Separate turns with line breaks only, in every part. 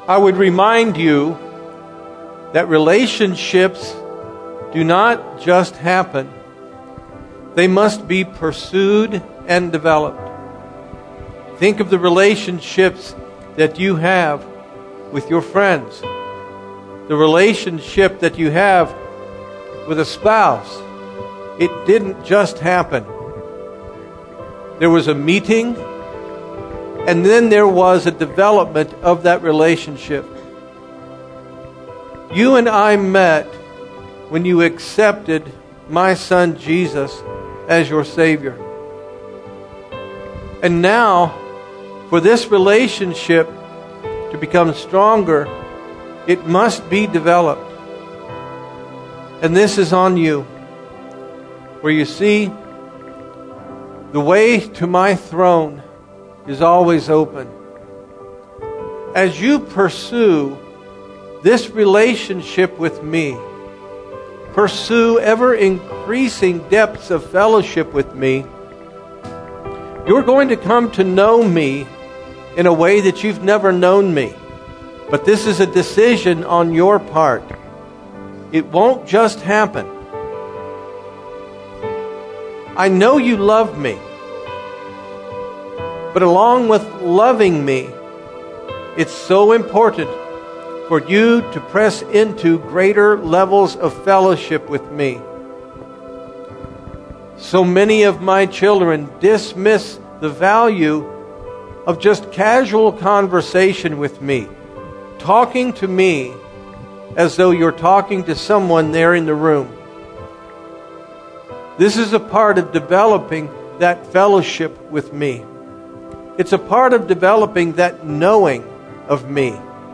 I would remind you that relationships do not just happen. They must be pursued and developed. Think of the relationships that you have with your friends, the relationship that you have with a spouse. It didn't just happen. There was a meeting, and then there was a development of that relationship. You and I met when you accepted my son Jesus as your Savior. And now, for this relationship to become stronger, it must be developed. And this is on you. Where you see, the way to my throne is always open. As you pursue this relationship with me, pursue ever increasing depths of fellowship with me, you're going to come to know me in a way that you've never known me. But this is a decision on your part. It won't just happen. I know you love me. But along with loving me, it's so important for you to press into greater levels of fellowship with me. So many of my children dismiss the value of just casual conversation with me, talking to me as though you're talking to someone there in the room. This is a part of developing that fellowship with me. It's a part of developing that knowing of me.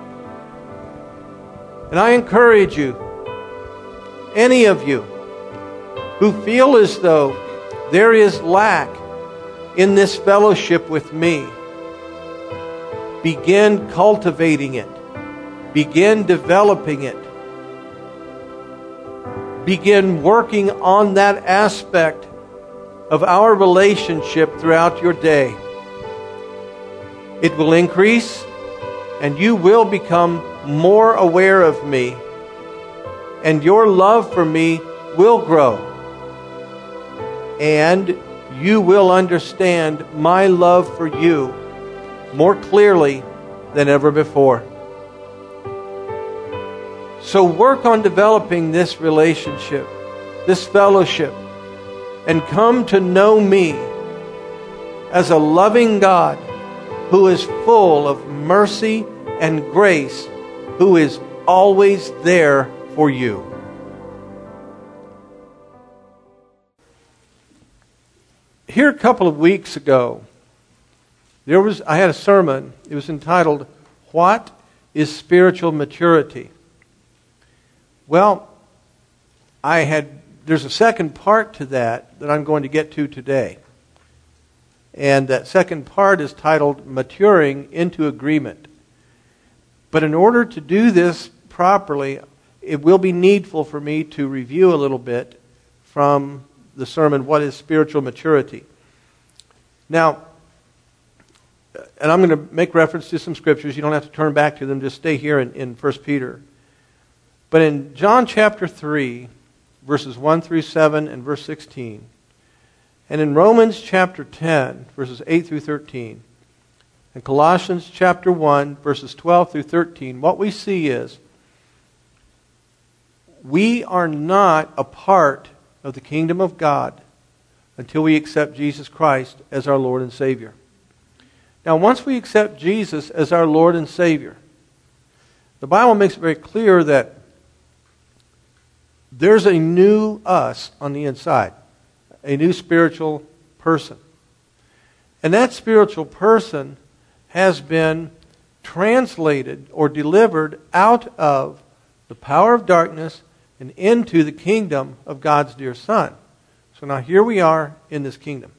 And I encourage you, any of you who feel as though there is lack in this fellowship with me, begin cultivating it. Begin developing it. Begin working on that aspect of our relationship throughout your day. It will increase, and you will become more aware of me, and your love for me will grow, and you will understand my love for you more clearly than ever before. So work on developing this relationship, this fellowship, and come to know me as a loving God who is full of mercy and grace, who is always there for you. Here a couple of weeks ago, I had a sermon. It was entitled, "What is Spiritual Maturity?" Well, there's a second part to that I'm going to get to today. And that second part is titled, "Maturing into Agreement." But in order to do this properly, it will be needful for me to review a little bit from the sermon, "What is Spiritual Maturity?" Now, and I'm going to make reference to some scriptures. You don't have to turn back to them. Just stay here in 1 Peter. But in John chapter 3, verses 1 through 7 and verse 16, and in Romans chapter 10, verses 8 through 13, and Colossians chapter 1, verses 12 through 13, what we see is we are not a part of the kingdom of God until we accept Jesus Christ as our Lord and Savior. Now, once we accept Jesus as our Lord and Savior, the Bible makes it very clear that there's a new us on the inside, a new spiritual person. And that spiritual person has been translated or delivered out of the power of darkness and into the kingdom of God's dear Son. So now here we are in this kingdom.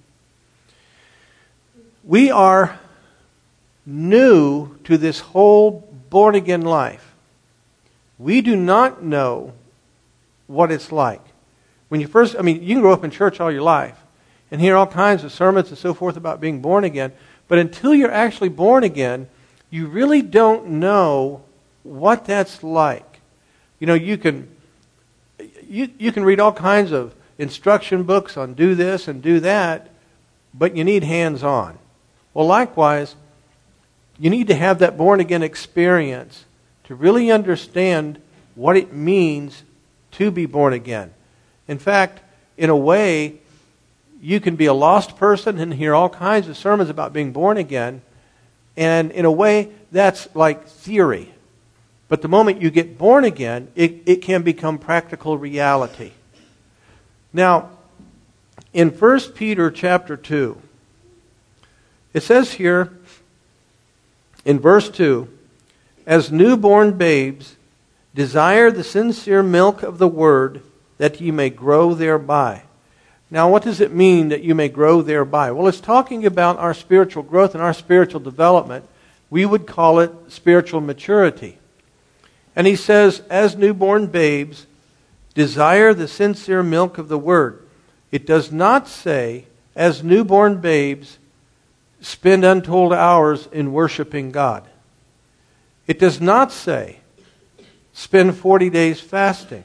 We are new to this whole born-again life. We do not know what it's like. When you can grow up in church all your life and hear all kinds of sermons and so forth about being born again, but until you're actually born again, you really don't know what that's like. You know, you can read all kinds of instruction books on do this and do that, but you need hands-on. Well, likewise, you need to have that born-again experience to really understand what it means to be born again. In fact, in a way, you can be a lost person and hear all kinds of sermons about being born again, and in a way, that's like theory. But the moment you get born again, it can become practical reality. Now, in 1 Peter chapter 2, it says here in verse 2, as newborn babes, desire the sincere milk of the word, that ye may grow thereby. Now, what does it mean that you may grow thereby? Well, it's talking about our spiritual growth and our spiritual development. We would call it spiritual maturity. And he says, as newborn babes, desire the sincere milk of the word. It does not say, as newborn babes, spend untold hours in worshiping God. It does not say, spend 40 days fasting.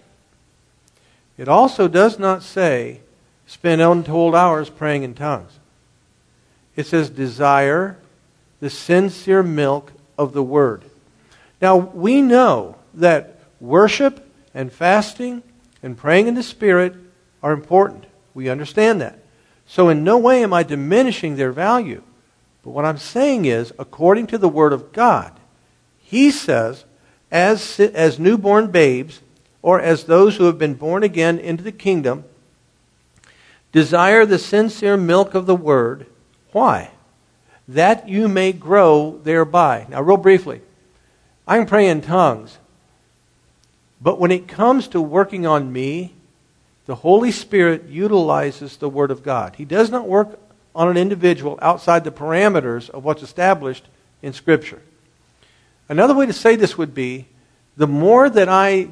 It also does not say, spend untold hours praying in tongues. It says, desire the sincere milk of the word. Now, we know that worship and fasting and praying in the Spirit are important. We understand that. So in no way am I diminishing their value. But what I'm saying is, according to the Word of God, He says, as newborn babes, or as those who have been born again into the kingdom, desire the sincere milk of the Word. Why? That you may grow thereby. Now, real briefly, I can pray in tongues, but when it comes to working on me, the Holy Spirit utilizes the Word of God. He does not work on an individual outside the parameters of what's established in Scripture. Another way to say this would be, the more that I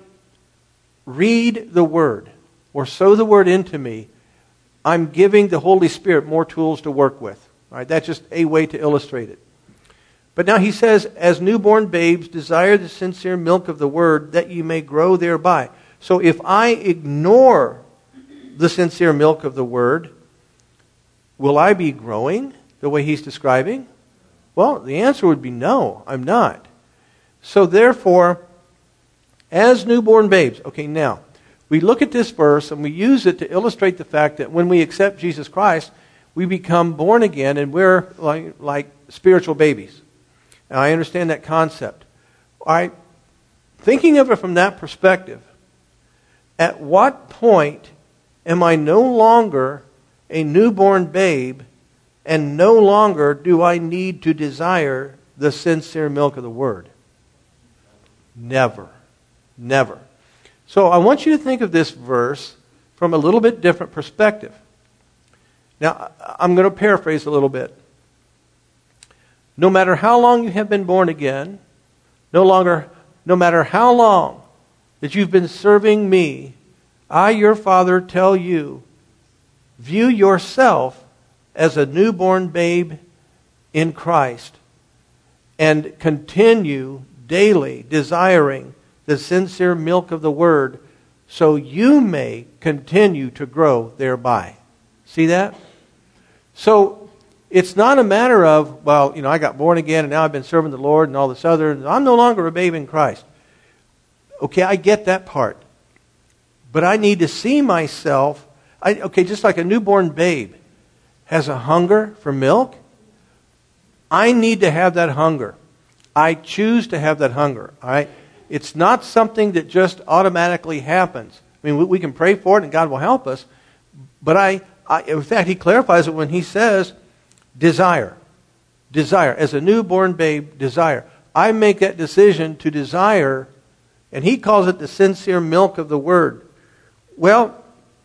read the Word or sow the Word into me, I'm giving the Holy Spirit more tools to work with. All right, that's just a way to illustrate it. But now he says, as newborn babes, desire the sincere milk of the Word, that you may grow thereby. So if I ignore the sincere milk of the Word, will I be growing the way he's describing? Well, the answer would be no, I'm not. So therefore, as newborn babes, okay, now, we look at this verse and we use it to illustrate the fact that when we accept Jesus Christ, we become born again and we're like spiritual babies. And I understand that concept. All right, thinking of it from that perspective, at what point am I no longer a newborn babe and no longer do I need to desire the sincere milk of the Word? Never. Never. So I want you to think of this verse from a little bit different perspective. Now, I'm going to paraphrase a little bit. No matter how long you have been born again, no matter how long that you've been serving me, I, your Father, tell you, view yourself as a newborn babe in Christ and continue daily desiring the sincere milk of the Word so you may continue to grow thereby. See that? So it's not a matter of, well, I got born again and now I've been serving the Lord and all this other. I'm no longer a babe in Christ. Okay, I get that part. But I need to see myself, just like a newborn babe has a hunger for milk, I need to have that hunger. I choose to have that hunger. All right? It's not something that just automatically happens. I mean, we can pray for it and God will help us. But in fact, he clarifies it when he says, desire. Desire. As a newborn babe, desire. I make that decision to desire, and he calls it the sincere milk of the Word. Well,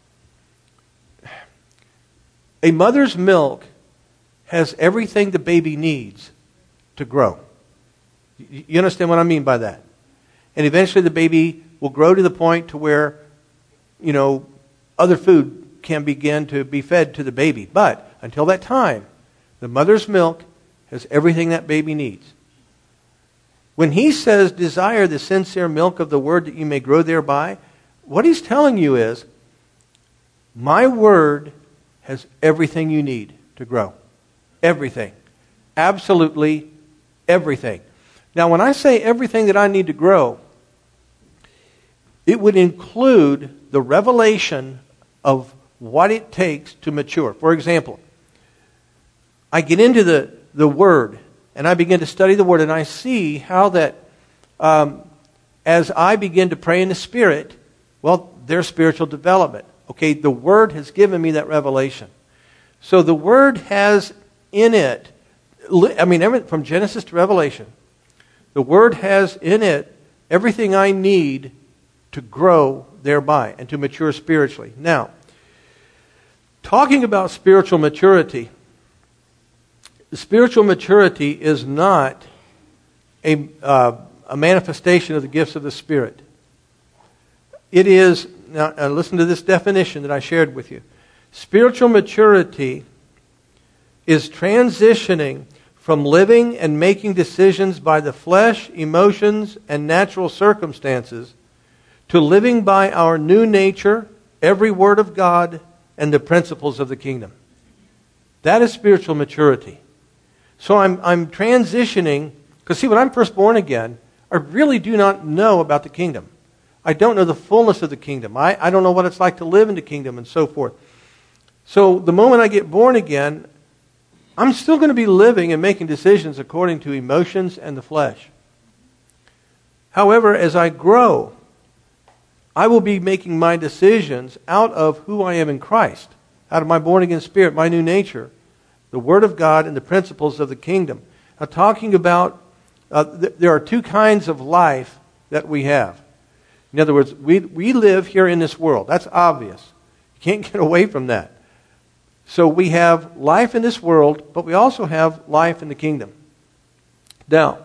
a mother's milk has everything the baby needs to grow. You understand what I mean by that? And eventually the baby will grow to the point to where, other food can begin to be fed to the baby. But until that time, the mother's milk has everything that baby needs. When he says, desire the sincere milk of the word that you may grow thereby, what he's telling you is, my word has everything you need to grow. Everything. Absolutely everything. Now, when I say everything that I need to grow, it would include the revelation of what it takes to mature. For example, I get into the Word, and I begin to study the Word, and I see how that as I begin to pray in the Spirit, well, there's spiritual development. Okay, the Word has given me that revelation. So the Word has in it, from Genesis to Revelation, the Word has in it everything I need to grow thereby and to mature spiritually. Now, talking about spiritual maturity, spiritual maturity is not a manifestation of the gifts of the Spirit. It is, now listen to this definition that I shared with you. Spiritual maturity is transitioning from living and making decisions by the flesh, emotions, and natural circumstances to living by our new nature, every word of God, and the principles of the kingdom. That is spiritual maturity. So I'm transitioning, because see, when I'm first born again, I really do not know about the kingdom. I don't know the fullness of the kingdom. I don't know what it's like to live in the kingdom and so forth. So the moment I get born again, I'm still going to be living and making decisions according to emotions and the flesh. However, as I grow, I will be making my decisions out of who I am in Christ, out of my born-again spirit, my new nature, the Word of God, and the principles of the kingdom. Now, talking about, there are two kinds of life that we have. In other words, we live here in this world. That's obvious. You can't get away from that. So we have life in this world, but we also have life in the kingdom. Now,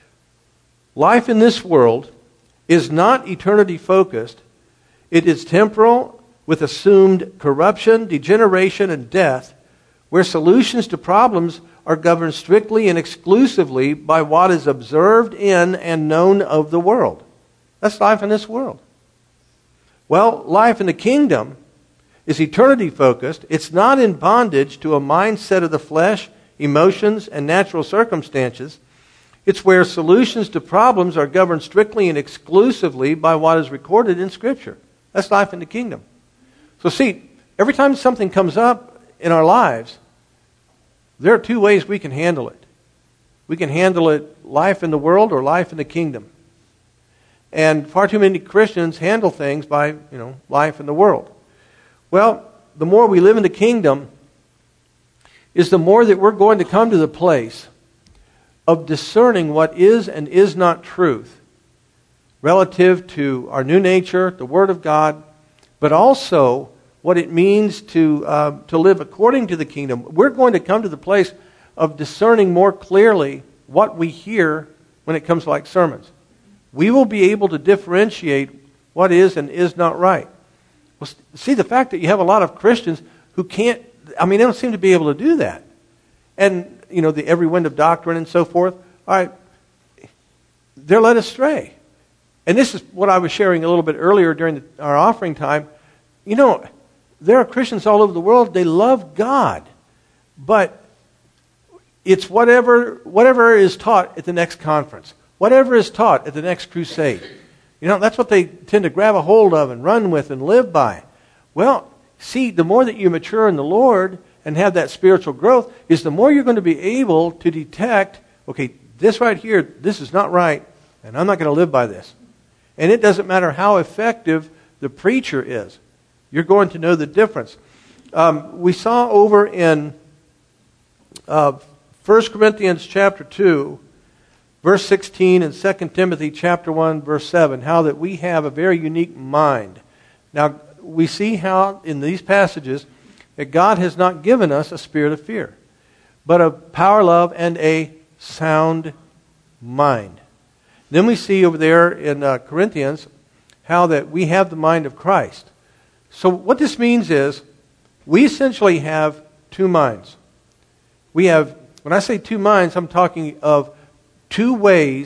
life in this world is not eternity-focused. It is temporal, with assumed corruption, degeneration, and death, where solutions to problems are governed strictly and exclusively by what is observed in and known of the world. That's life in this world. Well, life in the kingdom is eternity-focused. It's not in bondage to a mindset of the flesh, emotions, and natural circumstances. It's where solutions to problems are governed strictly and exclusively by what is recorded in Scripture. That's life in the kingdom. So see, every time something comes up in our lives, there are two ways we can handle it. We can handle it life in the world or life in the kingdom. And far too many Christians handle things by, life in the world. Well, the more we live in the kingdom is the more that we're going to come to the place of discerning what is and is not truth relative to our new nature, the Word of God, but also what it means to live according to the kingdom. We're going to come to the place of discerning more clearly what we hear when it comes to like sermons. We will be able to differentiate what is and is not right. Well, see, the fact that you have a lot of Christians who can't, they don't seem to be able to do that. And, the every wind of doctrine and so forth, all right, they're led astray. And this is what I was sharing a little bit earlier during our offering time. There are Christians all over the world, they love God. But it's whatever is taught at the next conference, whatever is taught at the next crusade. That's what they tend to grab a hold of and run with and live by. Well, see, the more that you mature in the Lord and have that spiritual growth, is the more you're going to be able to detect, okay, this right here, this is not right, and I'm not going to live by this. And it doesn't matter how effective the preacher is. You're going to know the difference. We saw over in 1 Corinthians chapter 2, verse 16, and 2 Timothy chapter 1, verse 7, how that we have a very unique mind. Now, we see how in these passages that God has not given us a spirit of fear, but of power, love, and a sound mind. Then we see over there in Corinthians how that we have the mind of Christ. So what this means is we essentially have two minds. We have, when I say two minds, I'm talking of two ways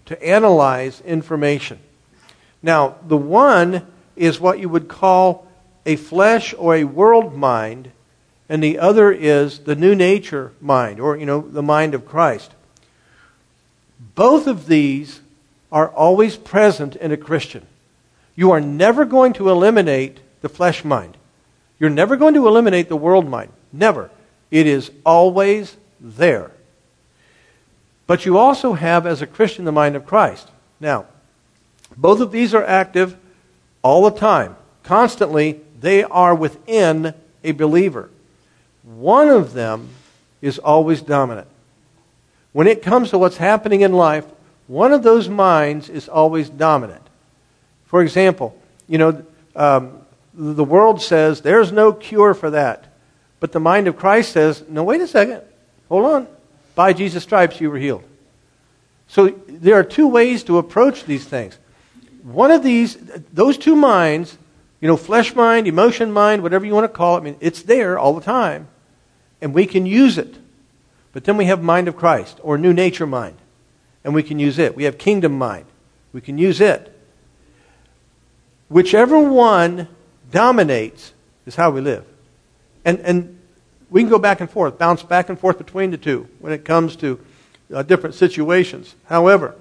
to analyze information. Now, the one is what you would call a flesh or a world mind, and the other is the new nature mind, or, the mind of Christ. Both of these are always present in a Christian. You are never going to eliminate the flesh mind. You're never going to eliminate the world mind. Never. It is always there. But you also have, as a Christian, the mind of Christ. Now, both of these are active all the time. Constantly, they are within a believer. One of them is always dominant. When it comes to what's happening in life, one of those minds is always dominant. For example, the world says there's no cure for that. But the mind of Christ says, no, wait a second. Hold on. By Jesus' stripes you were healed. So there are two ways to approach these things. One of those two minds, flesh mind, emotion mind, whatever you want to call it, it's there all the time. And we can use it. But then we have mind of Christ, or new nature mind. And we can use it. We have kingdom mind. We can use it. Whichever one dominates is how we live. And we can go back and forth, bounce back and forth between the two when it comes to different situations. However,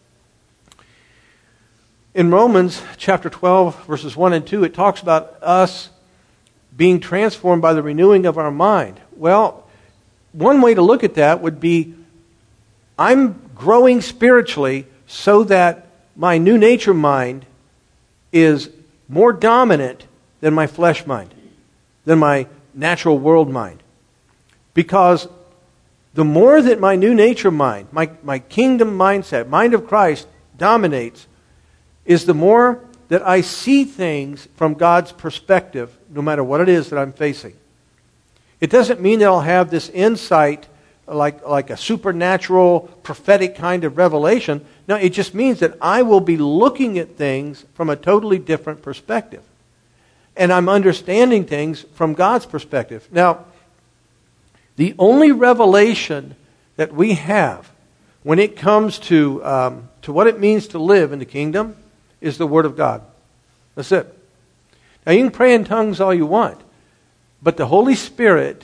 in Romans chapter 12, verses 1 and 2, it talks about us being transformed by the renewing of our mind. Well, one way to look at that would be, I'm growing spiritually so that my new nature mind is more dominant than my flesh mind, than my natural world mind. Because the more that my new nature mind, my kingdom mindset, mind of Christ, dominates, is the more that I see things from God's perspective, no matter what it is that I'm facing. It doesn't mean that I'll have this insight like a supernatural, prophetic kind of revelation. No, it just means that I will be looking at things from a totally different perspective. And I'm understanding things from God's perspective. Now, the only revelation that we have when it comes to what it means to live in the kingdom is the Word of God. That's it. Now, you can pray in tongues all you want, but the Holy Spirit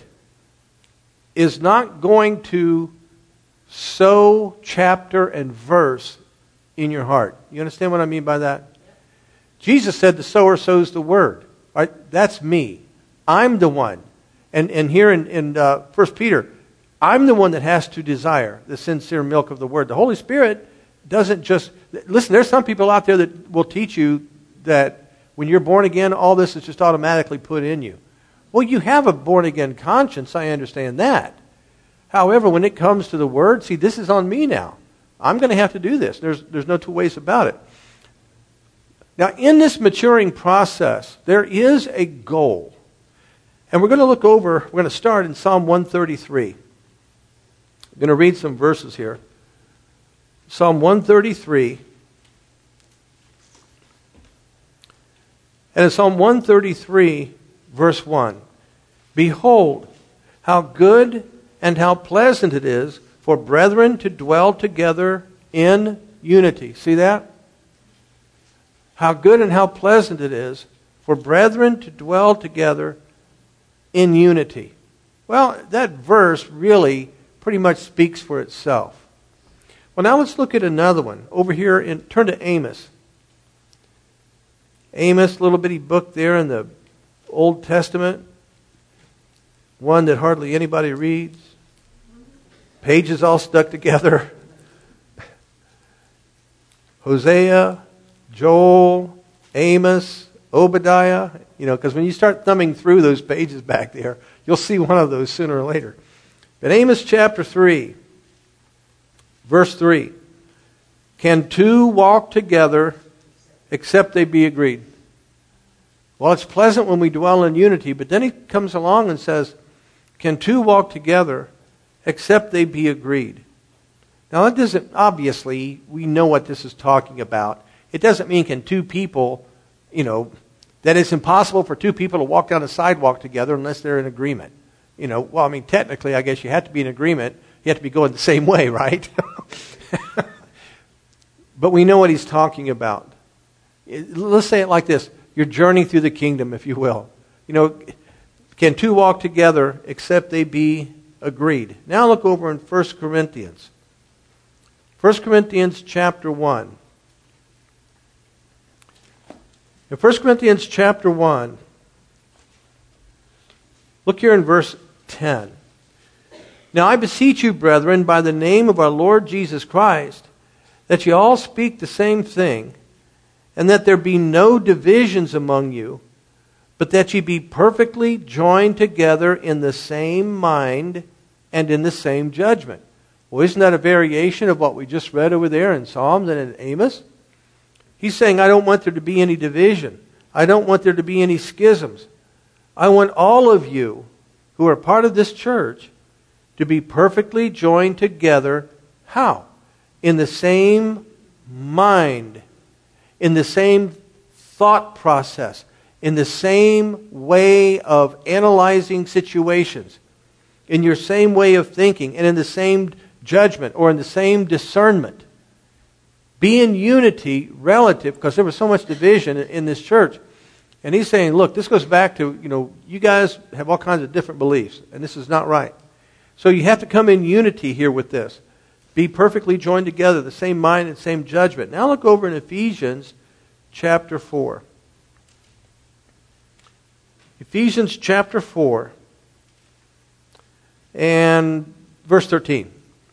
is not going to sow chapter and verse in your heart. You understand what I mean by that? Jesus said the sower sows the word. Right? That's me. I'm the one. And here in 1 Peter, I'm the one that has to desire the sincere milk of the word. The Holy Spirit doesn't just... Listen, there's some people out there that will teach you that when you're born again, all this is just automatically put in you. Well, you have a born-again conscience, I understand that. However, when it comes to the Word, see, this is on me now. I'm going to have to do this. There's no two ways about it. Now, in this maturing process, there is a goal. And we're going to start in Psalm 133. I'm going to read some verses here. Psalm 133. And in Psalm 133, verse 1, behold, how good and how pleasant it is for brethren to dwell together in unity. See that? How good and how pleasant it is for brethren to dwell together in unity. Well, that verse really pretty much speaks for itself. Well, now let's look at another one. Over here, turn to Amos. Amos, little bitty book there in the Old Testament. One that hardly anybody reads. Pages all stuck together. Hosea, Joel, Amos, Obadiah. Because when you start thumbing through those pages back there, you'll see one of those sooner or later. But Amos chapter 3, verse 3. Can two walk together except they be agreed? Well, it's pleasant when we dwell in unity, but then he comes along and says, can two walk together except they be agreed? Now, that doesn't, obviously, we know what this is talking about. It doesn't mean can two people, that it's impossible for two people to walk down a sidewalk together unless they're in agreement. Technically, I guess you have to be in agreement. You have to be going the same way, right? but we know what he's talking about. Let's say it like this. You're journeying through the kingdom, if you will. Can two walk together except they be agreed? Now look over in 1 Corinthians. 1 Corinthians chapter 1. In 1 Corinthians chapter 1, look here in verse 10. Now I beseech you, brethren, by the name of our Lord Jesus Christ, that ye all speak the same thing, and that there be no divisions among you, but that ye be perfectly joined together in the same mind and in the same judgment. Well, isn't that a variation of what we just read over there in Psalms and in Amos? He's saying, I don't want there to be any division. I don't want there to be any schisms. I want all of you who are part of this church to be perfectly joined together. How? In the same mind, in the same thought process, in the same way of analyzing situations, in your same way of thinking, and in the same judgment or in the same discernment. Be in unity relative, because there was so much division in this church. And he's saying, look, this goes back to, you guys have all kinds of different beliefs, and this is not right. So you have to come in unity here with this. Be perfectly joined together, the same mind and same judgment. Now look over in Ephesians chapter 4. Ephesians chapter 4 and verse 13.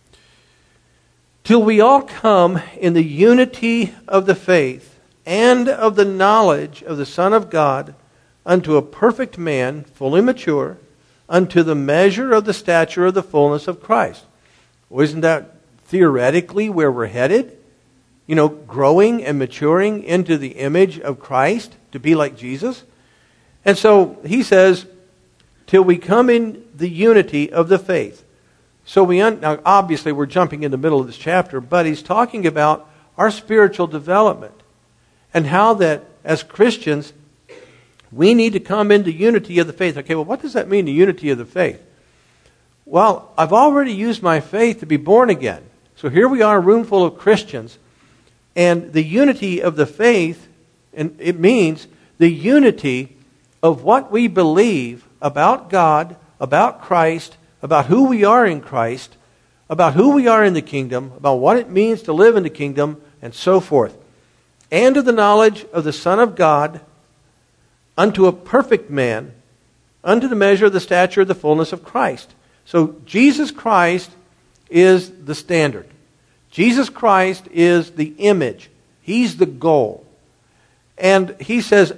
Till we all come in the unity of the faith and of the knowledge of the Son of God unto a perfect man, fully mature, unto the measure of the stature of the fullness of Christ. Well, isn't that theoretically where we're headed? Growing and maturing into the image of Christ to be like Jesus. And so he says, till we come in the unity of the faith. So now obviously we're jumping in the middle of this chapter, but he's talking about our spiritual development and how that as Christians we need to come into unity of the faith. Okay, well, what does that mean, the unity of the faith? Well, I've already used my faith to be born again. So here we are, a room full of Christians, and the unity of the faith, and it means the unity of what we believe about God, about Christ, about who we are in Christ, about who we are in the kingdom, about what it means to live in the kingdom, and so forth. And of the knowledge of the Son of God, unto a perfect man, unto the measure of the stature of the fullness of Christ. So Jesus Christ is the standard. Jesus Christ is the image. He's the goal. And he says,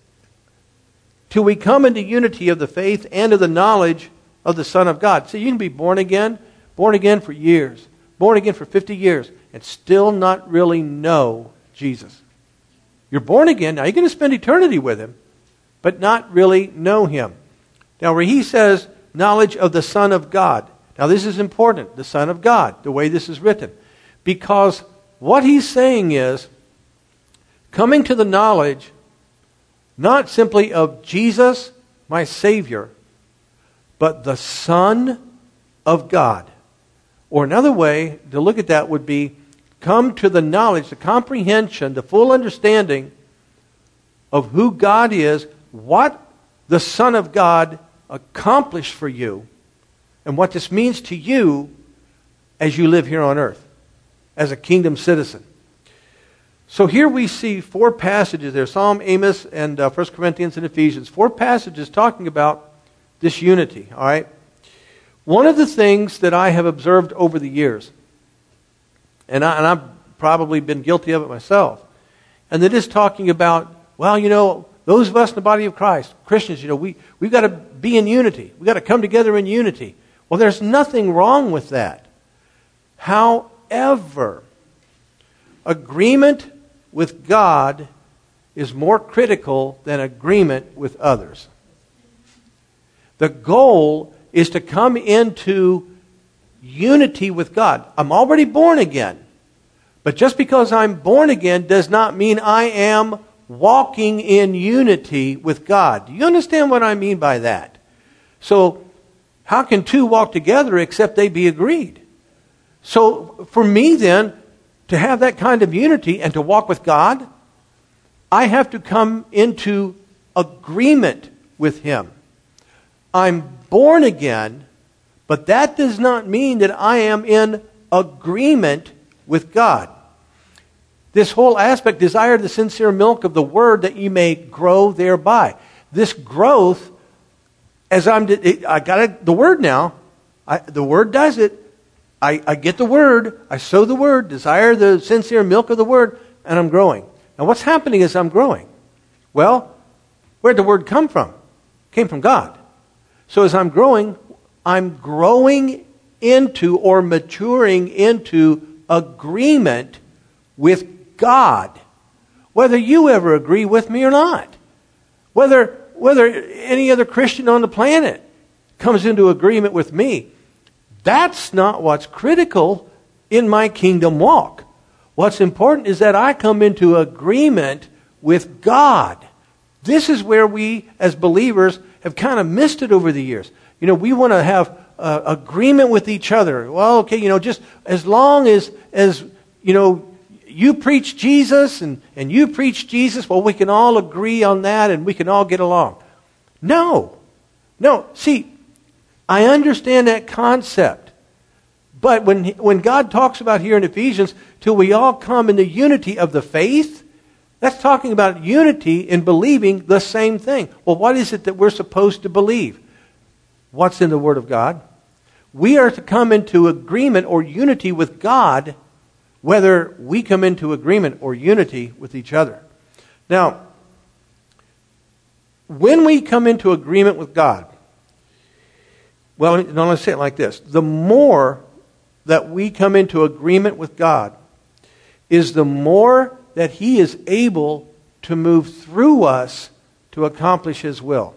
till we come into unity of the faith and of the knowledge of the Son of God. So you can be born again for years, born again for 50 years, and still not really know Jesus. You're born again, now you're going to spend eternity with Him, but not really know Him. Now where he says, knowledge of the Son of God. Now this is important, the Son of God, the way this is written. Because what he's saying is, coming to the knowledge, not simply of Jesus, my Savior, but the Son of God. Or another way to look at that would be, come to the knowledge, the comprehension, the full understanding of who God is, what the Son of God accomplished for you, and what this means to you as you live here on earth, as a kingdom citizen. So here we see 4 passages there, Psalm, Amos, and 1 Corinthians and Ephesians. 4 passages talking about this unity, all right? One of the things that I have observed over the years, and I've probably been guilty of it myself, and that is talking about, well, those of us in the body of Christ, Christians, we've got to be in unity. We've got to come together in unity. Well, there's nothing wrong with that. However, agreement with God is more critical than agreement with others. The goal is to come into unity with God. I'm already born again. But just because I'm born again does not mean I am walking in unity with God. Do you understand what I mean by that? So, how can two walk together except they be agreed? So, for me then, to have that kind of unity and to walk with God, I have to come into agreement with Him. I'm born again, but that does not mean that I am in agreement with God. This whole aspect, desire the sincere milk of the Word that ye may grow thereby. This growth, I got the Word now. The Word does it. I get the Word. I sow the Word, desire the sincere milk of the Word, and I'm growing. Now what's happening is I'm growing. Well, where'd the Word come from? It came from God. So as I'm growing into or maturing into agreement with God. Whether you ever agree with me or not. Whether any other Christian on the planet comes into agreement with me. That's not what's critical in my kingdom walk. What's important is that I come into agreement with God. This is where we, as believers, have kind of missed it over the years. We want to have agreement with each other. Well, okay, just as long as you preach Jesus and you preach Jesus, well, we can all agree on that and we can all get along. No. See, I understand that concept. But when God talks about here in Ephesians, till we all come in the unity of the faith, that's talking about unity in believing the same thing. Well, what is it that we're supposed to believe? What's in the Word of God? We are to come into agreement or unity with God, whether we come into agreement or unity with each other. Now, when we come into agreement with God, well, let's say it like this. The more that we come into agreement with God is the more that He is able to move through us to accomplish His will.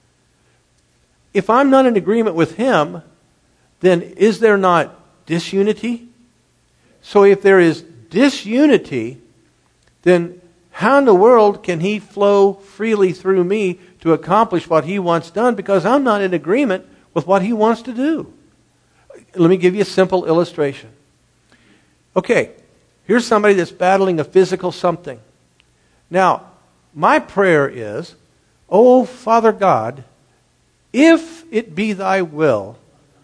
If I'm not in agreement with Him, then is there not disunity? So if there is disunity, then how in the world can He flow freely through me to accomplish what He wants done? Because I'm not in agreement with what He wants to do. Let me give you a simple illustration. Okay, here's somebody that's battling a physical something. Now, my prayer is, oh, Father God, if it be Thy will,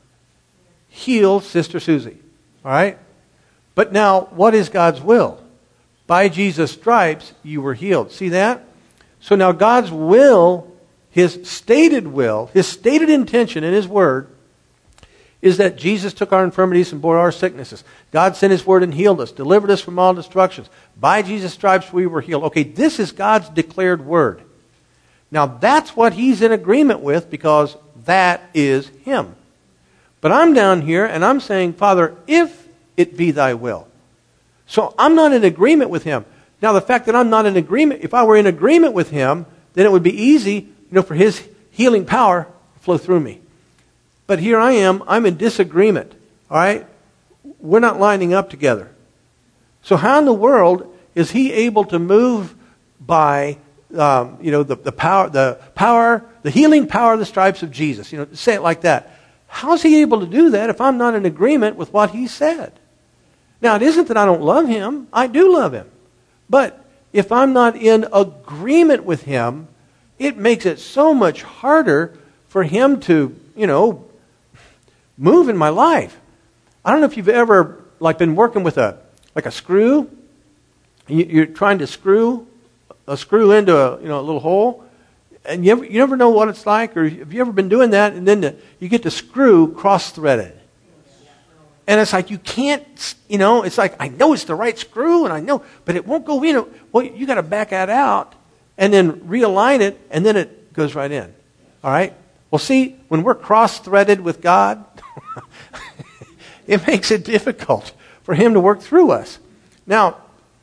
heal Sister Susie. All right? But now, what is God's will? By Jesus' stripes, you were healed. See that? So now God's will, His stated intention in His Word, is that Jesus took our infirmities and bore our sicknesses. God sent His Word and healed us, delivered us from all destructions. By Jesus' stripes we were healed. Okay, this is God's declared Word. Now that's what He's in agreement with because that is Him. But I'm down here and I'm saying, Father, if it be Thy will. So I'm not in agreement with Him. Now the fact that I'm not in agreement, if I were in agreement with Him, then it would be easy, for His healing power to flow through me. But here I am, I'm in disagreement. All right? We're not lining up together. So how in the world is He able to move by the power, the healing power of the stripes of Jesus? Say it like that. How's He able to do that if I'm not in agreement with what He said? Now, it isn't that I don't love Him. I do love Him. But if I'm not in agreement with Him, it makes it so much harder for Him to, move in my life. I don't know if you've ever been working with a screw. You're trying to screw a screw into a little hole, and you never know what it's like. Or have you ever been doing that? And then you get the screw cross-threaded, and it's like you can't. It's like I know it's the right screw, and I know, but it won't go in. Well, you got to back that out, and then realign it, and then it goes right in. All right. Well, see, when we're cross-threaded with God, it makes it difficult for Him to work through us. Now,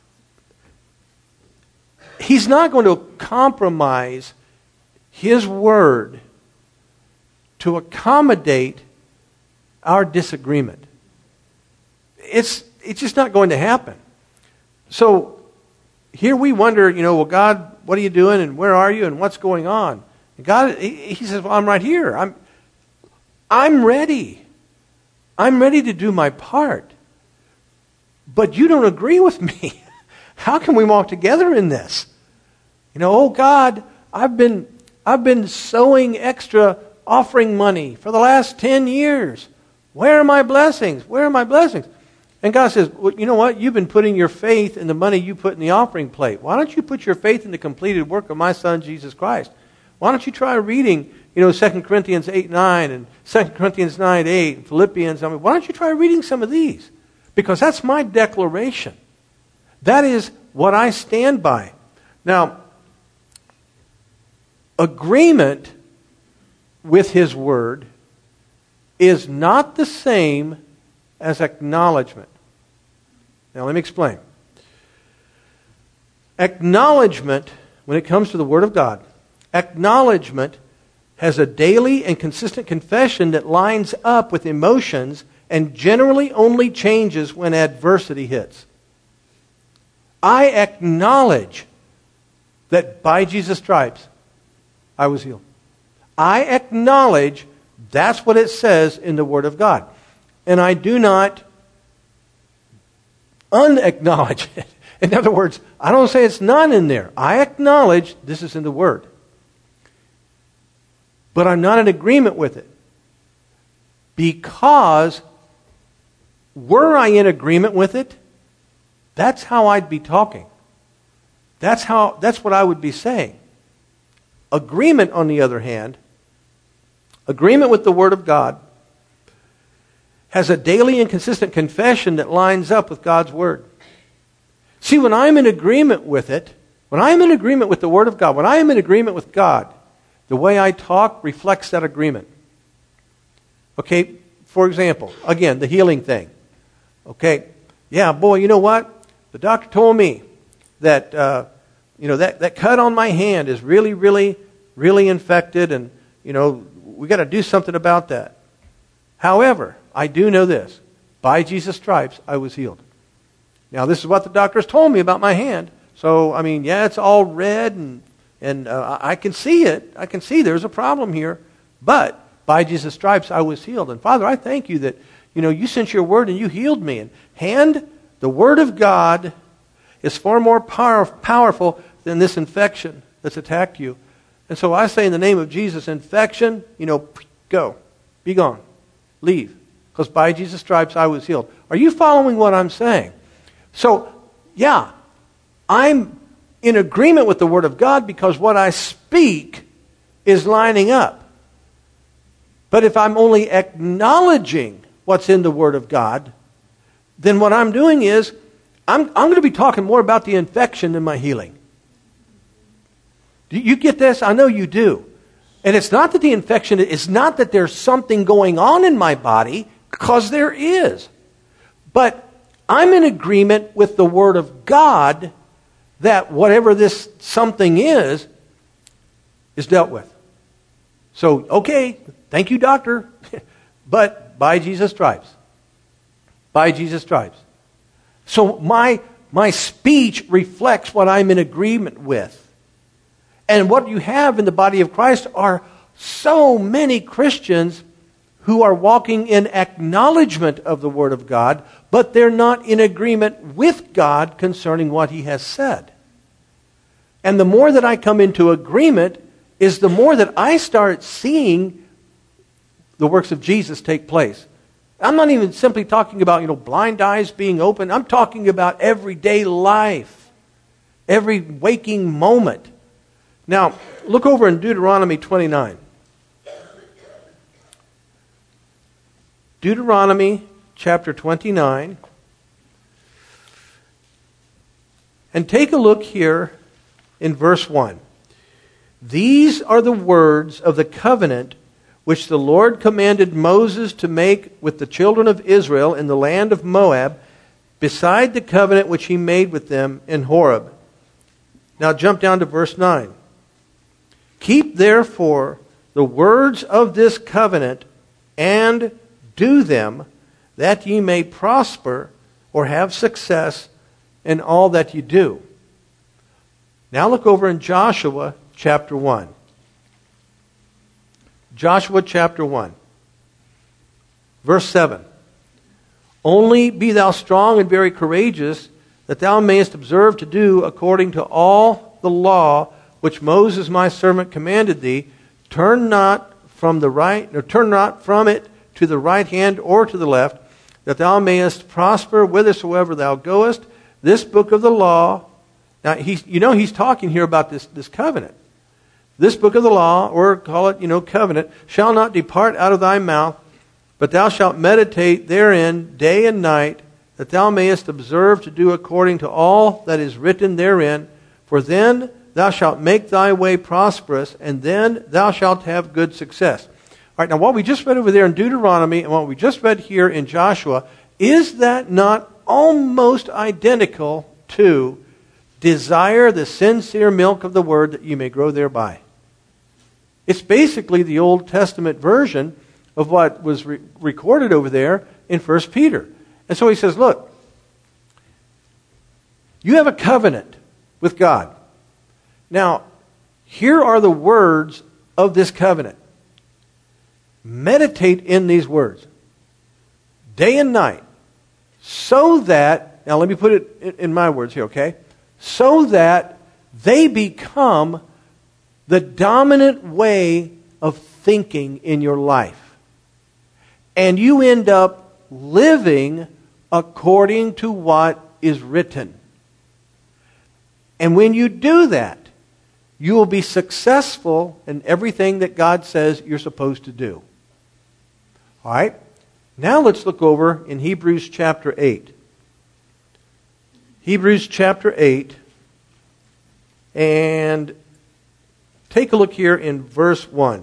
He's not going to compromise His Word to accommodate our disagreement. It's just not going to happen. So, here we wonder, well, God, what are you doing, and where are you, and what's going on? And God, He says, well, I'm right here. I'm ready. I'm ready to do my part. but you don't agree with me. How can we walk together in this? Oh God, I've been sowing extra offering money for the last 10 years. Where are my blessings? Where are my blessings? And God says, well, you know what? You've been putting your faith in the money you put in the offering plate. Why don't you put your faith in the completed work of my Son, Jesus Christ? Why don't you try reading, 2 Corinthians 8:9 and 2 Corinthians 9:8 and Philippians? Why don't you try reading some of these? Because that's my declaration. That is what I stand by. Now, agreement with His Word is not the same as acknowledgement. Now, let me explain. Acknowledgement, when it comes to the Word of God, acknowledgement has a daily and consistent confession that lines up with emotions and generally only changes when adversity hits. I acknowledge that by Jesus' stripes, I was healed. I acknowledge that's what it says in the Word of God. And I do not unacknowledge it. In other words, I don't say it's not in there. I acknowledge this is in the Word. But I'm not in agreement with it. Because were I in agreement with it, that's how I'd be talking. That's what I would be saying. Agreement, on the other hand, agreement with the Word of God, has a daily and consistent confession that lines up with God's Word. See, when I'm in agreement with it, when I'm in agreement with the Word of God, when I am in agreement with God, the way I talk reflects that agreement. Okay, for example, again, the healing thing. Okay, yeah, boy, you know what? The doctor told me that, that cut on my hand is really, really, really infected, and, we got to do something about that. However, I do know this. By Jesus' stripes, I was healed. Now, this is what the doctors told me about my hand. So, it's all red, and I can see it. I can see there's a problem here. But by Jesus' stripes, I was healed. And, Father, I thank you that, you sent your word and you healed me. And the Word of God is far more powerful than this infection that's attacked you. And so I say in the name of Jesus, infection, go. Be gone. Leave. Because by Jesus' stripes I was healed. Are you following what I'm saying? So, yeah, I'm in agreement with the Word of God because what I speak is lining up. But if I'm only acknowledging what's in the Word of God, then what I'm doing is I'm going to be talking more about the infection than my healing. Do you get this? I know you do. And it's not that the infection, it's not that there's something going on in my body, because there is. But I'm in agreement with the Word of God that whatever this something is dealt with. So, okay, thank you, doctor, but by Jesus' stripes. By Jesus' stripes. So my speech reflects what I'm in agreement with. And what you have in the body of Christ are so many Christians who are walking in acknowledgement of the Word of God, but they're not in agreement with God concerning what He has said. And the more that I come into agreement is the more that I start seeing the works of Jesus take place. I'm not even simply talking about, blind eyes being open. I'm talking about everyday life, every waking moment. Now, look over in Deuteronomy 29. Deuteronomy chapter 29. And take a look here in verse 1. These are the words of the covenant which the Lord commanded Moses to make with the children of Israel in the land of Moab, beside the covenant which he made with them in Horeb. Now jump down to verse 9. Keep therefore the words of this covenant and do them, that ye may prosper or have success in all that you do. Now look over in Joshua chapter 1. Joshua chapter 1. Verse 7. Only be thou strong and very courageous, that thou mayest observe to do according to all the law which Moses my servant commanded thee. Turn not from it to the right hand or to the left, that thou mayest prosper whithersoever thou goest. This book of the law. Now he's talking here about this covenant. This book of the law, or call it, covenant, shall not depart out of thy mouth, but thou shalt meditate therein day and night, that thou mayest observe to do according to all that is written therein. For then thou shalt make thy way prosperous, and then thou shalt have good success. All right, now what we just read over there in Deuteronomy and what we just read here in Joshua, is that not almost identical to desire the sincere milk of the word that you may grow thereby? It's basically the Old Testament version of what was recorded over there in 1 Peter. And so he says, look, you have a covenant with God. Now, here are the words of this covenant. Meditate in these words, day and night, so that, now let me put it in my words here, okay? So that they become the dominant way of thinking in your life. And you end up living according to what is written. And when you do that, you will be successful in everything that God says you're supposed to do. All right? Now let's look over in Hebrews chapter 8. Hebrews chapter 8. And take a look here in verse 1.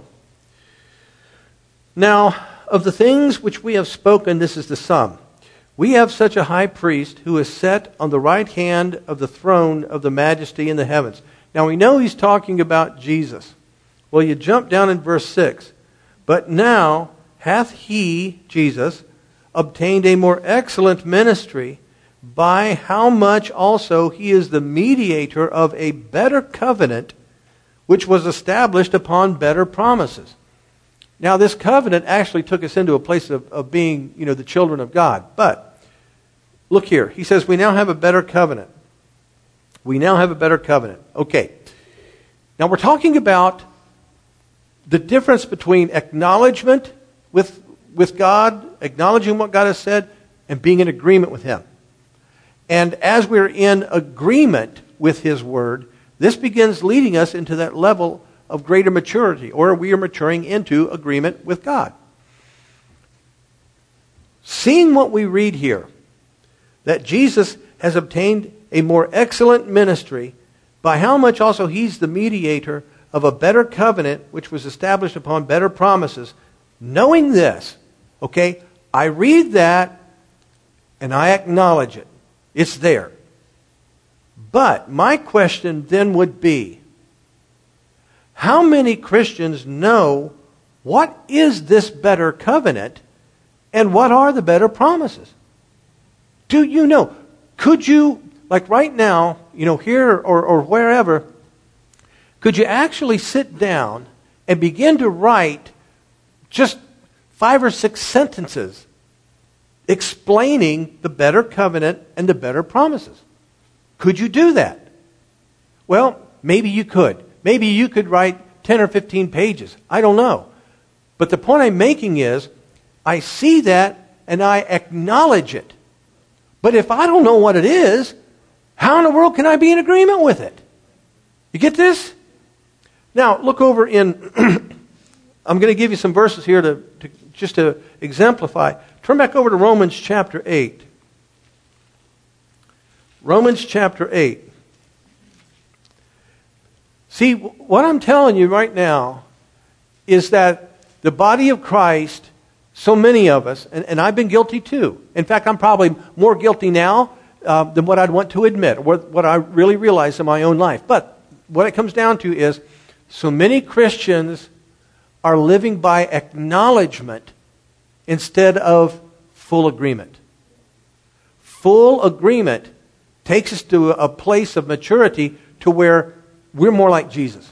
Now, of the things which we have spoken, this is the sum. We have such a high priest who is set on the right hand of the throne of the majesty in the heavens. Now we know he's talking about Jesus. Well, you jump down in verse 6. But now hath he, Jesus, obtained a more excellent ministry, by how much also he is the mediator of a better covenant, which was established upon better promises. Now, this covenant actually took us into a place of being, the children of God. But, look here. He says, we now have a better covenant. We now have a better covenant. Okay. Now, we're talking about the difference between acknowledgement with God, acknowledging what God has said, and being in agreement with Him. And as we're in agreement with His Word, this begins leading us into that level of greater maturity, or we are maturing into agreement with God. Seeing what we read here, that Jesus has obtained a more excellent ministry, by how much also He's the mediator of a better covenant, which was established upon better promises. Knowing this, okay, I read that and I acknowledge it. It's there. But my question then would be, how many Christians know what is this better covenant and what are the better promises? Do you know? Could you, like right now, here or wherever, could you actually sit down and begin to write just 5 or 6 sentences explaining the better covenant and the better promises? Could you do that? Well, maybe you could. Maybe you could write 10 or 15 pages. I don't know. But the point I'm making is, I see that and I acknowledge it. But if I don't know what it is, how in the world can I be in agreement with it? You get this? Now, look over in, I'm going to give you some verses here to exemplify. Turn back over to Romans chapter 8. Romans chapter 8. See, what I'm telling you right now is that the body of Christ, so many of us, and I've been guilty too. In fact, I'm probably more guilty now than what I'd want to admit, or what I really realize in my own life. But what it comes down to is, so many Christians are living by acknowledgement instead of full agreement. Full agreement takes us to a place of maturity to where we're more like Jesus.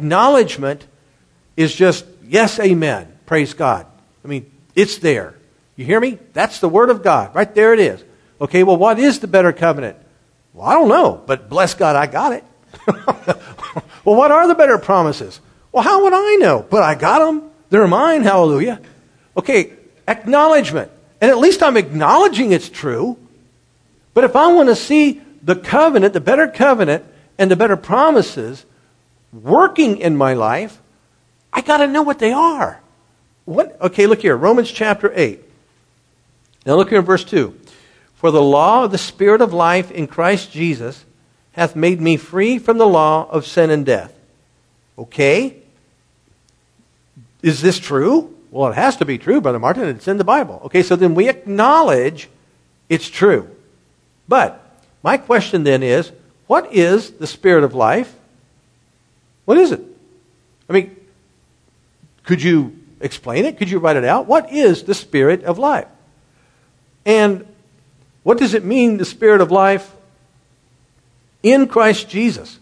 Acknowledgement is just, yes, amen, praise God. I mean, it's there. You hear me? That's the Word of God. Right there it is. Okay, well, what is the better covenant? Well, I don't know, but bless God, I got it. Well, what are the better promises? Well, how would I know? But I got them. They're mine. Hallelujah. Okay, acknowledgement. And at least I'm acknowledging it's true. But if I want to see the covenant, the better covenant, and the better promises working in my life, I got to know what they are. What? Okay, look here. Romans chapter 8. Now look here in verse 2. For the law of the Spirit of life in Christ Jesus hath made me free from the law of sin and death. Okay? Is this true? Well, it has to be true, Brother Martin. It's in the Bible. Okay, so then we acknowledge it's true. But my question then is, what is the Spirit of life? What is it? I mean, could you explain it? Could you write it out? What is the Spirit of life? And what does it mean, the Spirit of life in Christ Jesus?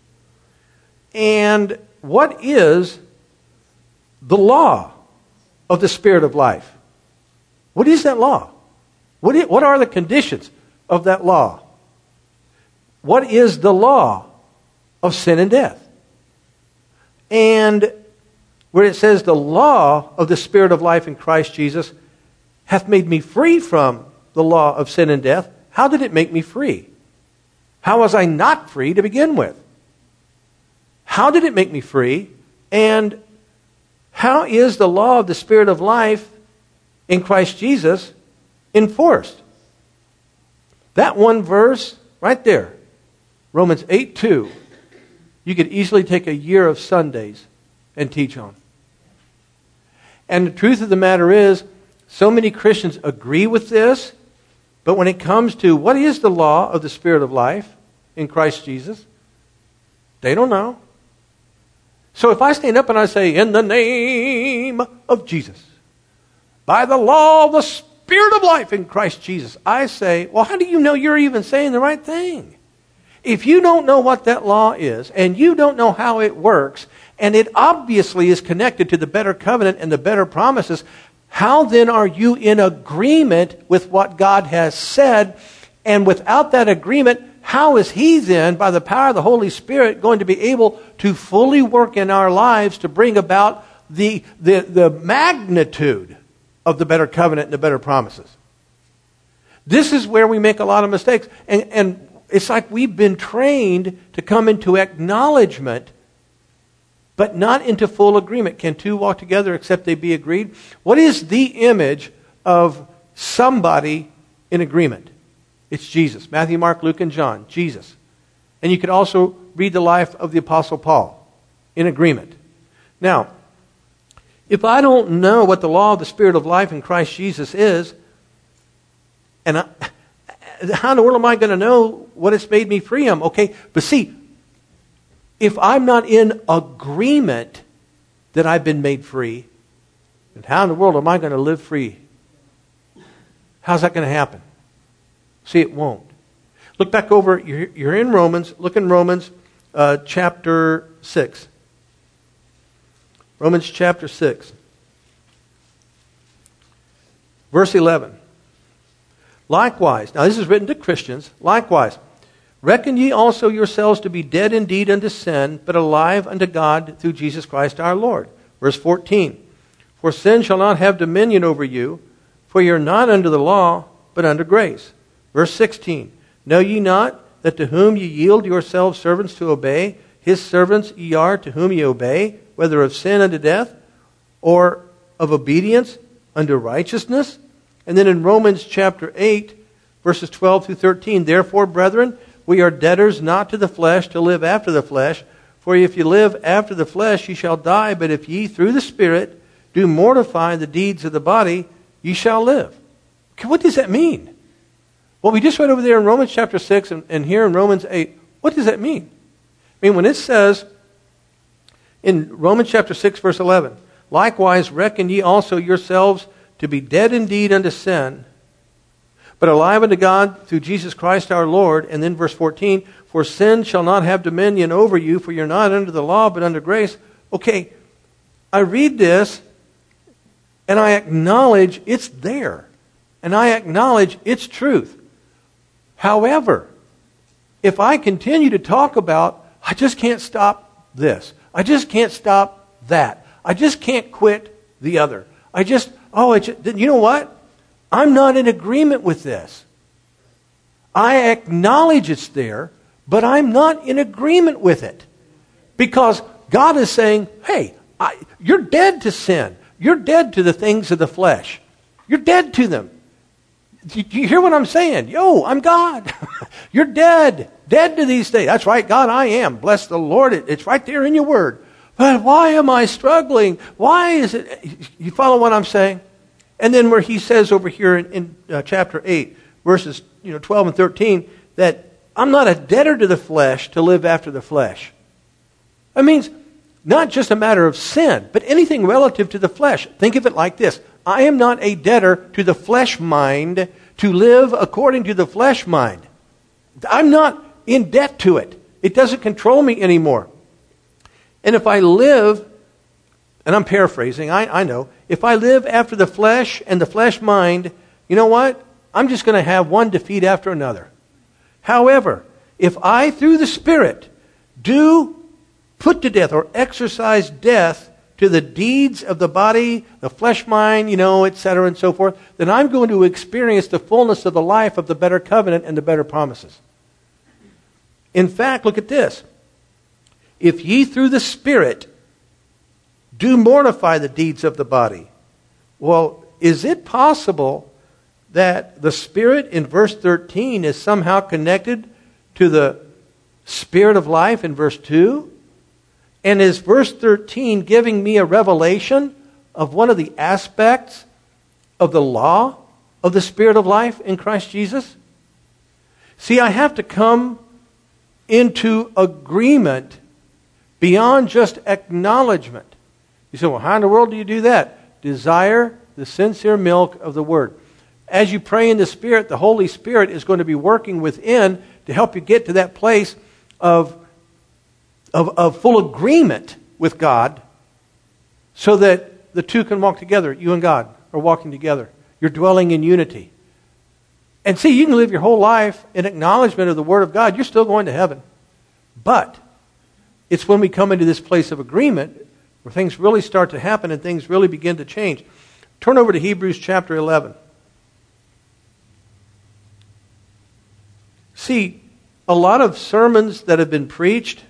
And what is the law of the Spirit of life? What is that law? What are the conditions of that law? What is the law of sin and death? And where it says the law of the Spirit of life in Christ Jesus hath made me free from the law of sin and death, how did it make me free? How was I not free to begin with? How did it make me free? And how is the law of the Spirit of life in Christ Jesus enforced? That one verse right there, Romans 8:2, you could easily take a year of Sundays and teach on. And the truth of the matter is, so many Christians agree with this, but when it comes to what is the law of the Spirit of life in Christ Jesus, they don't know. So if I stand up and I say, in the name of Jesus, by the law of the Spirit of life in Christ Jesus, I say, well, how do you know you're even saying the right thing? If you don't know what that law is, and you don't know how it works, and it obviously is connected to the better covenant and the better promises, how then are you in agreement with what God has said? And without that agreement, how is He then, by the power of the Holy Spirit, going to be able to fully work in our lives to bring about the magnitude of the better covenant and the better promises? This is where we make a lot of mistakes. And it's like we've been trained to come into acknowledgement, but not into full agreement. Can two walk together except they be agreed? What is the image of somebody in agreement? It's Jesus. Matthew, Mark, Luke, and John. Jesus. And you could also read the life of the Apostle Paul in agreement. Now, if I don't know what the law of the Spirit of life in Christ Jesus is, and how in the world am I going to know what it's made me free of? Okay, but see, if I'm not in agreement that I've been made free, then how in the world am I going to live free? How's that going to happen? See, it won't. Look back over, you're in Romans, look in Romans chapter 6. Romans chapter 6. Verse 11. Likewise, now this is written to Christians, likewise, reckon ye also yourselves to be dead indeed unto sin, but alive unto God through Jesus Christ our Lord. Verse 14. For sin shall not have dominion over you, for ye are not under the law, but under grace. Verse 16. Know ye not that to whom ye yield yourselves servants to obey, his servants ye are to whom ye obey, whether of sin unto death, or of obedience unto righteousness? And then in Romans chapter 8, verses 12 through 13, therefore, brethren, we are debtors not to the flesh to live after the flesh. For if you live after the flesh, ye shall die. But if ye through the Spirit do mortify the deeds of the body, ye shall live. Okay, what does that mean? Well, we just read over there in Romans chapter 6 and here in Romans 8. What does that mean? I mean, when it says in Romans chapter 6, verse 11, likewise reckon ye also yourselves to be dead indeed unto sin, but alive unto God through Jesus Christ our Lord. And then verse 14, for sin shall not have dominion over you, for you're not under the law, but under grace. Okay, I read this, And I acknowledge it's there. And I acknowledge its truth. However, if I continue to talk about, I just can't stop this. I just can't stop that. I just can't quit the other. You know what? I'm not in agreement with this. I acknowledge it's there, but I'm not in agreement with it. Because God is saying, hey, you're dead to sin. You're dead to the things of the flesh. You're dead to them. Do you hear what I'm saying? Yo, I'm God. You're dead. Dead to these things. That's right, God, I am. Bless the Lord. It's right there in your word. But why am I struggling? Why is it? You follow what I'm saying? And then where he says over here in chapter 8, verses 12 and 13, that I'm not a debtor to the flesh to live after the flesh. That means not just a matter of sin, but anything relative to the flesh. Think of it like this. I am not a debtor to the flesh mind to live according to the flesh mind. I'm not in debt to it. It doesn't control me anymore. And if I live, and I'm paraphrasing, I know, if I live after the flesh and the flesh mind, you know what? I'm just going to have one defeat after another. However, if I, through the Spirit, do put to death or exercise death to the deeds of the body, the flesh mind, etc. and so forth, then I'm going to experience the fullness of the life of the better covenant and the better promises. In fact, look at this. If ye through the Spirit do mortify the deeds of the body. Well, is it possible that the Spirit in verse 13 is somehow connected to the Spirit of life in verse 2? And is verse 13 giving me a revelation of one of the aspects of the law of the Spirit of life in Christ Jesus? See, I have to come into agreement beyond just acknowledgement. You say, well, how in the world do you do that? Desire the sincere milk of the Word. As you pray in the Spirit, the Holy Spirit is going to be working within to help you get to that place of full agreement with God so that the two can walk together. You and God are walking together. You're dwelling in unity. And see, you can live your whole life in acknowledgement of the Word of God. You're still going to heaven. But it's when we come into this place of agreement where things really start to happen and things really begin to change. Turn over to Hebrews chapter 11. See, a lot of sermons that have been preached,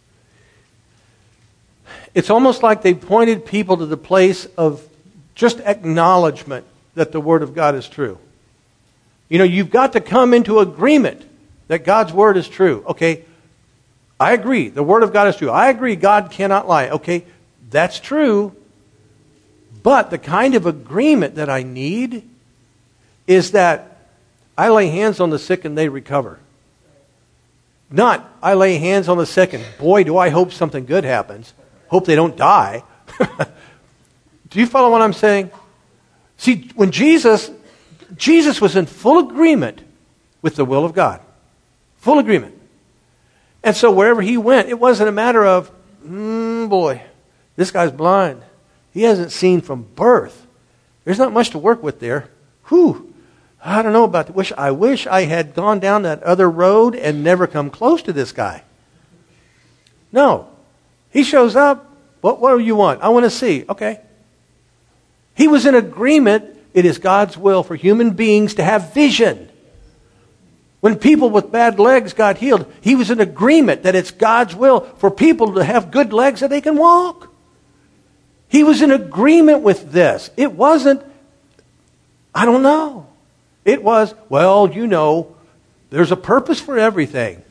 it's almost like they pointed people to the place of just acknowledgement that the Word of God is true. You've got to come into agreement that God's Word is true. Okay, I agree. The Word of God is true. I agree God cannot lie. Okay, that's true. But the kind of agreement that I need is that I lay hands on the sick and they recover. Not, I lay hands on the sick and boy, do I hope something good happens. Hope they don't die. Do you follow what I'm saying? See, when Jesus was in full agreement with the will of God. Full agreement. And so wherever he went, it wasn't a matter of, boy, this guy's blind. He hasn't seen from birth. There's not much to work with there. I don't know about that. I wish I had gone down that other road and never come close to this guy. No. He shows up. What do you want? I want to see. Okay. He was in agreement. It is God's will for human beings to have vision. When people with bad legs got healed, he was in agreement that it's God's will for people to have good legs that they can walk. He was in agreement with this. It wasn't, I don't know. It was, there's a purpose for everything.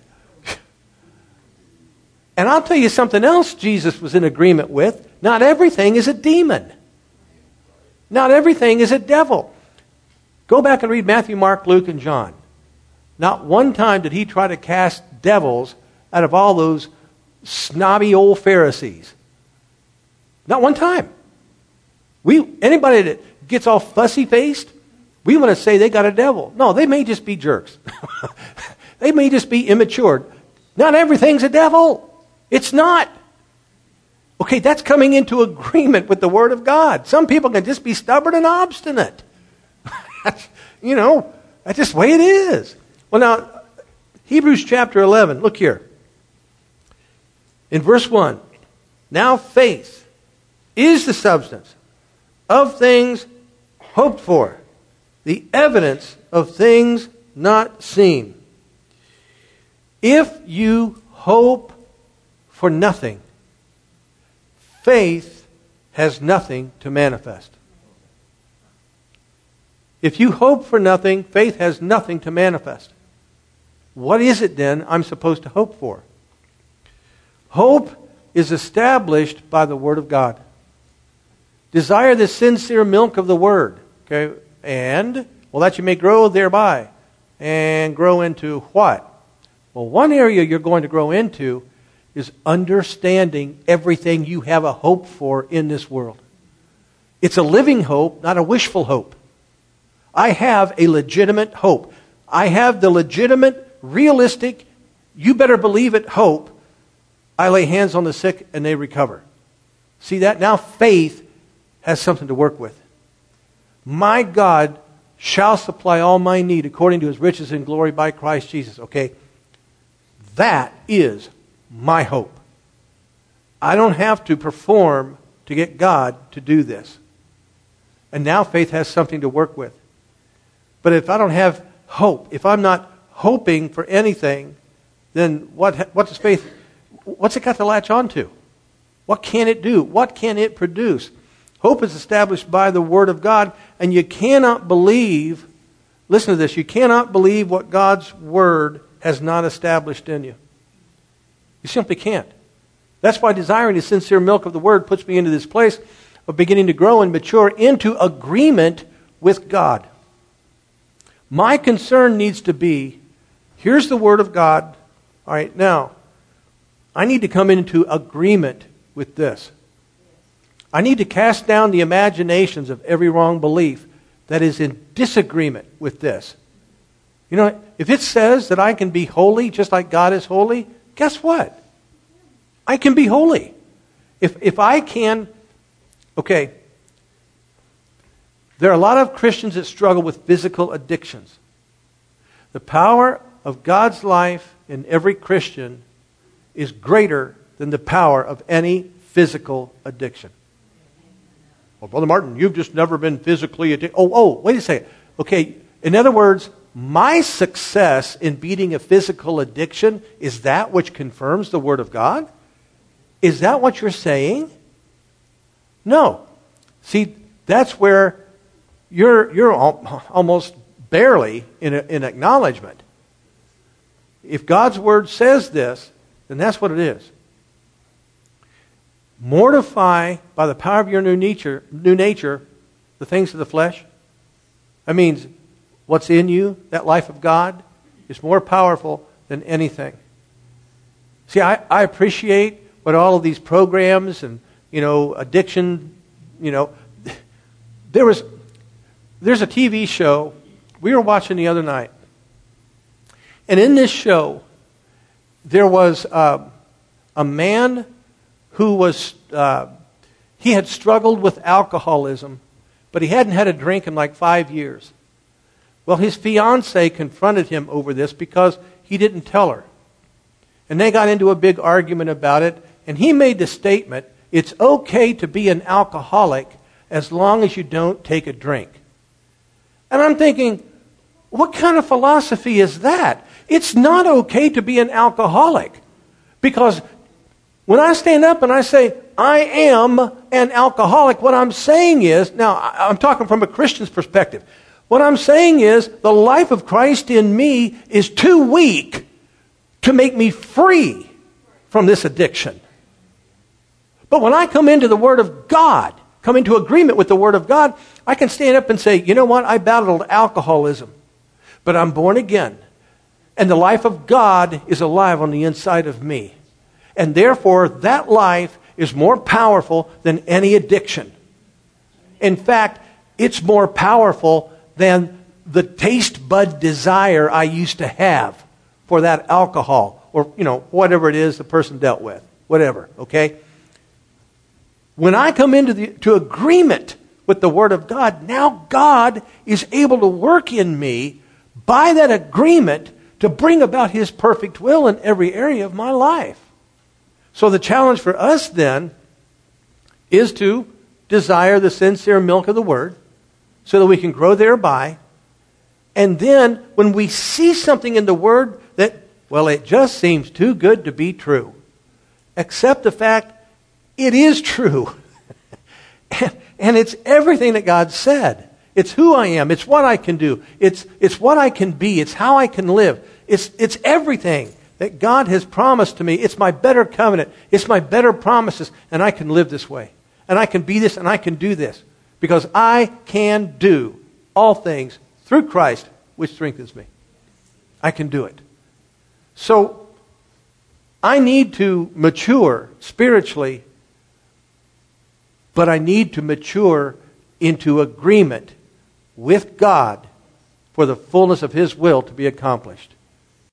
And I'll tell you something else Jesus was in agreement with. Not everything is a demon. Not everything is a devil. Go back and read Matthew, Mark, Luke, and John. Not one time did he try to cast devils out of all those snobby old Pharisees. Not one time. Anybody that gets all fussy-faced, we want to say they got a devil. No, they may just be jerks. They may just be immature. Not everything's a devil. It's not. Okay, that's coming into agreement with the Word of God. Some people can just be stubborn and obstinate. That's just the way it is. Well, now, Hebrews chapter 11, look here. In verse 1, now faith is the substance of things hoped for, the evidence of things not seen. If you hope for nothing, faith has nothing to manifest. If you hope for nothing, faith has nothing to manifest. What is it then I'm supposed to hope for? Hope is established by the Word of God. Desire the sincere milk of the Word. Okay? And, that you may grow thereby. And grow into what? Well, one area you're going to grow into is understanding everything you have a hope for in this world. It's a living hope, not a wishful hope. I have a legitimate hope. I have the legitimate, realistic, you better believe it hope. I lay hands on the sick and they recover. See that? Now faith has something to work with. My God shall supply all my need according to His riches and glory by Christ Jesus. Okay? That is my hope. I don't have to perform to get God to do this. And now faith has something to work with. But if I don't have hope, if I'm not hoping for anything, then what does faith, what's it got to latch onto? What can it do? What can it produce? Hope is established by the Word of God, and you cannot believe, listen to this, you cannot believe what God's Word has not established in you. You simply can't. That's why desiring the sincere milk of the Word puts me into this place of beginning to grow and mature into agreement with God. My concern needs to be, here's the Word of God. All right, now, I need to come into agreement with this. I need to cast down the imaginations of every wrong belief that is in disagreement with this. You know, if it says that I can be holy just like God is holy, guess what? I can be holy. If I can, okay, there are a lot of Christians that struggle with physical addictions. The power of God's life in every Christian is greater than the power of any physical addiction. Well, Brother Martin, you've just never been physically addicted. Wait a second. Okay, in other words, my success in beating a physical addiction, is that which confirms the Word of God? Is that what you're saying? No. See, that's where you're almost barely in acknowledgement. If God's Word says this, then that's what it is. Mortify by the power of your new nature the things of the flesh. That means what's in you, that life of God, is more powerful than anything. See, I appreciate what all of these programs and, addiction, there's a TV show we were watching the other night. And in this show, there was a man who was, he had struggled with alcoholism, but he hadn't had a drink in like 5 years. Well, his fiancée confronted him over this because he didn't tell her. And they got into a big argument about it, and he made the statement, it's okay to be an alcoholic as long as you don't take a drink. And I'm thinking, what kind of philosophy is that? It's not okay to be an alcoholic. Because when I stand up and I say, I am an alcoholic, what I'm saying is, now I'm talking from a Christian's perspective, what I'm saying is the life of Christ in me is too weak to make me free from this addiction. But when I come into the Word of God, come into agreement with the Word of God, I can stand up and say, you know what, I battled alcoholism, but I'm born again. And the life of God is alive on the inside of me. And therefore, that life is more powerful than any addiction. In fact, it's more powerful than the taste bud desire I used to have for that alcohol or, whatever it is the person dealt with. Whatever, okay? When I come into agreement with the Word of God, now God is able to work in me by that agreement to bring about His perfect will in every area of my life. So the challenge for us then is to desire the sincere milk of the Word so that we can grow thereby. And then when we see something in the Word that, well, it just seems too good to be true, accept the fact it is true. And it's everything that God said. It's who I am. It's what I can do. It's what I can be. It's how I can live. It's everything that God has promised to me. It's my better covenant. It's my better promises. And I can live this way. And I can be this and I can do this. Because I can do all things through Christ, which strengthens me. I can do it. So, I need to mature spiritually, but I need to mature into agreement with God for the fullness of His will to be accomplished.